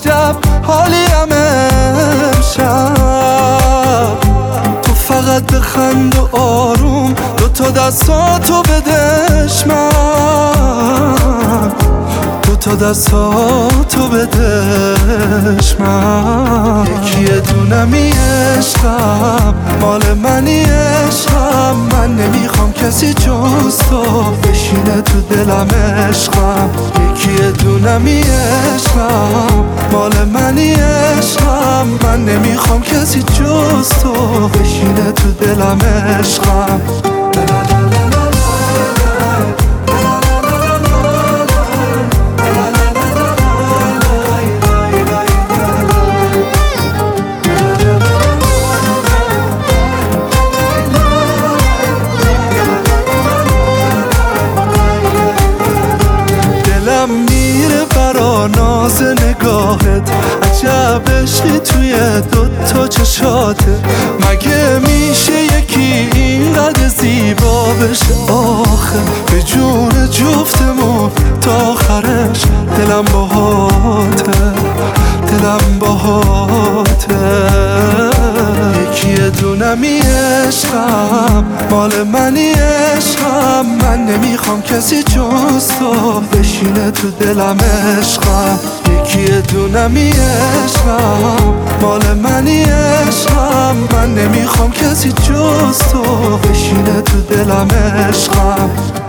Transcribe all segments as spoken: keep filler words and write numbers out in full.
عجب حالیم امشب. تو فقط بخند و آروم دوتا دستاتو بدش من، دوتا دستاتو بدش من. یکی دونمی عشقم مال منی عشقم، من نمیخوام کسی جز تو بشینه تو دلم عشقم. یکی دونمی عشقم مال منی عشقم، من نمیخوام کسی جز تو بشینه تو دلم عشقم. میره برا ناز نگاهت، عجب عشقی توی دوتا چشاته. مگه میشه یکی اینقدر زیبا بشه آخه؟ به جون جفتمون تا آخرش دلم باهاته، دلم باهاته. یکی دونمی عشقم مال منی عشقم، من نمیخوام کسی جز تو بشینه تو دلم عشقم. یکی دونمی عشقم مال منی عشقم، من نمیخوام کسی جز تو بشینه تو دلم عشقم.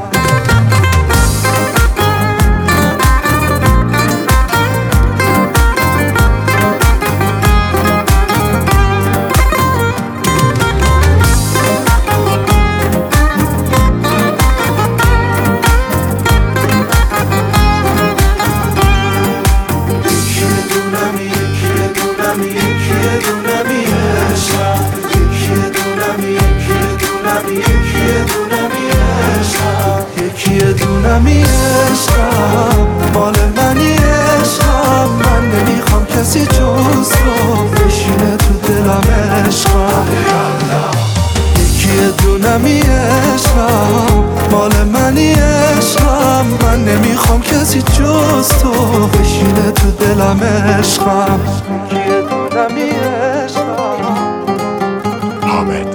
یکی دونمی عشقم مال منی عشقم، من نمیخوام کسی جز تو بشینه تو دلم عشقم. یکی دونمی عشقم مال منی عشقم، من نمیخوام کسی جز تو بشینه تو دلم عشقم. یکی دونمی عشقم. حامد